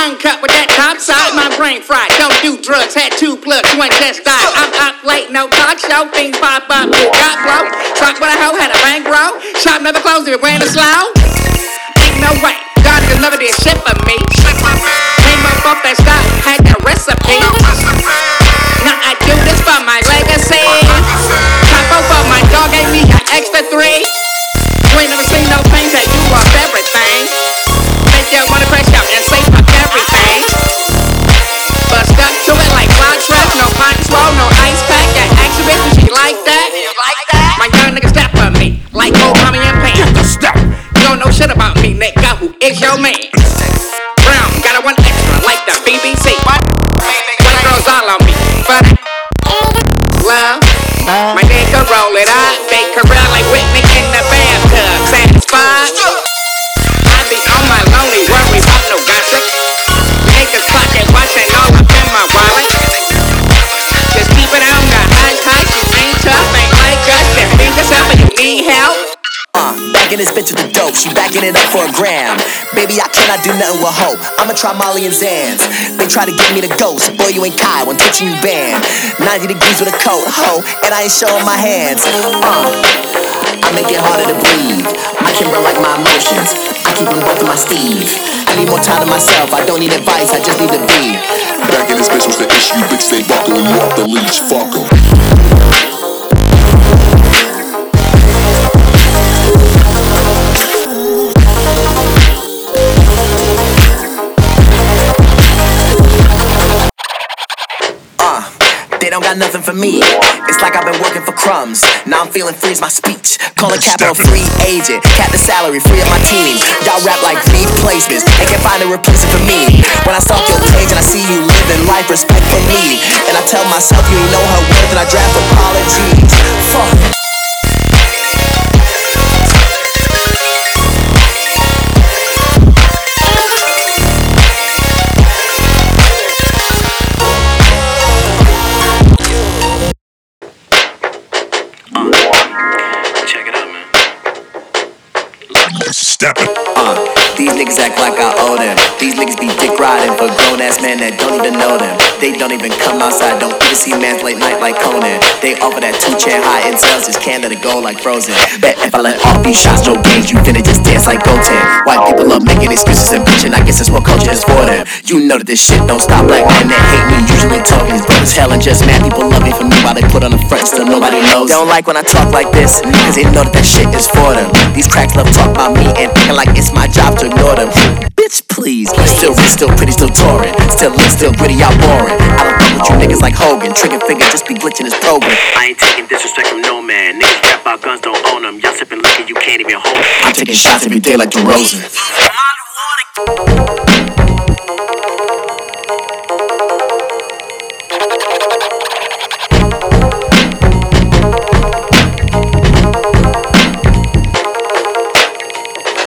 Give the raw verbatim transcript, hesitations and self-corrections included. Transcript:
Uncut with that top side, my brain fried. Don't do drugs, had two plugs, one just died. I'm up late, no talk show, things pop up, got blow. Talk with a hoe, had a bankroll. Shop never closed if it ran slow. Ain't no way, God niggas never did shit for me. Came up off that stock, had that recipe. Now I do this for my legacy. Capo for my dog gave me an extra three. You ain't never seen no pain that you off everything. Make your money crash out and say fuck everything. But stuck to it like cloud track, no pine swole, no ice pack. That action bitch, and she like that. My young nigga step for me, like old mommy and Pam. Get the step. You don't know shit about me, nigga. Who is your man? Brown, got a one extra, like the B B C. What? Twenty girls all on me, but love. My nigga roll it up, make her run like Whitney in the bathtub. Satisfied? I be on my lonely, worry about no gossip. Niggas pocket watching all up in my wallet. Just keep it on the hush hush. You ain't tough, ain't like us. Just think yourself and you need help. Uh, backing this bitch with the dope, she backing it up for a gram. Baby, I cannot do nothing with hope. I'ma try Molly and Zans. They try to get me the ghost. Boy, you ain't Kai when touching you banned. ninety degrees with a coat, ho, and I ain't showing my hands. Uh, I make it harder to breathe. I can run like my emotions. I keep them both in my sleeve. I need more time to myself. I don't need advice. I just need to be. Back in this bitch was the issue. Bitch stay buckle and you off the leash. Fuck 'em. They don't got nothing for me. It's like I've been working for crumbs. Now I'm feeling free's my speech. Call a capital free agent. Cap the salary, free of my team. Y'all rap like replacements. They can't find a replacement for me. When I stalk your page and I see you living life, respect for me. And I tell myself you ain't know her worth and I draft apologies. Fuck. Steppin'. Uh, these niggas act like I owe them. These niggas be dick riding for grown ass men that don't even know them. They don't even come outside, don't even see mans late night like Conan. They offer that two chair high in sales, just can't let it go like Frozen. Bet if I let off these shots, no games, you finna just dance like Goten. White people love making excuses and bitching, I guess it's what culture is for them. You know that this shit don't stop. Black men that hate me usually talking as broke as hell and just mad people love me for me while they put on the front still nobody knows. They don't like when I talk like this, cause they know that that shit is for them. These cracks love talk about me and acting like it's my job to ignore them. Bitch, please. Still rich, still pretty, still touring. Still lit, still gritty, y'all boring. I don't fuck with you niggas like Hogan. Trigger finger just be glitching his program. I ain't taking disrespect from no man. Niggas rap about guns, don't own them. Y'all sipping liquor, you can't even hold it. I'm taking shots every day like DeRozan.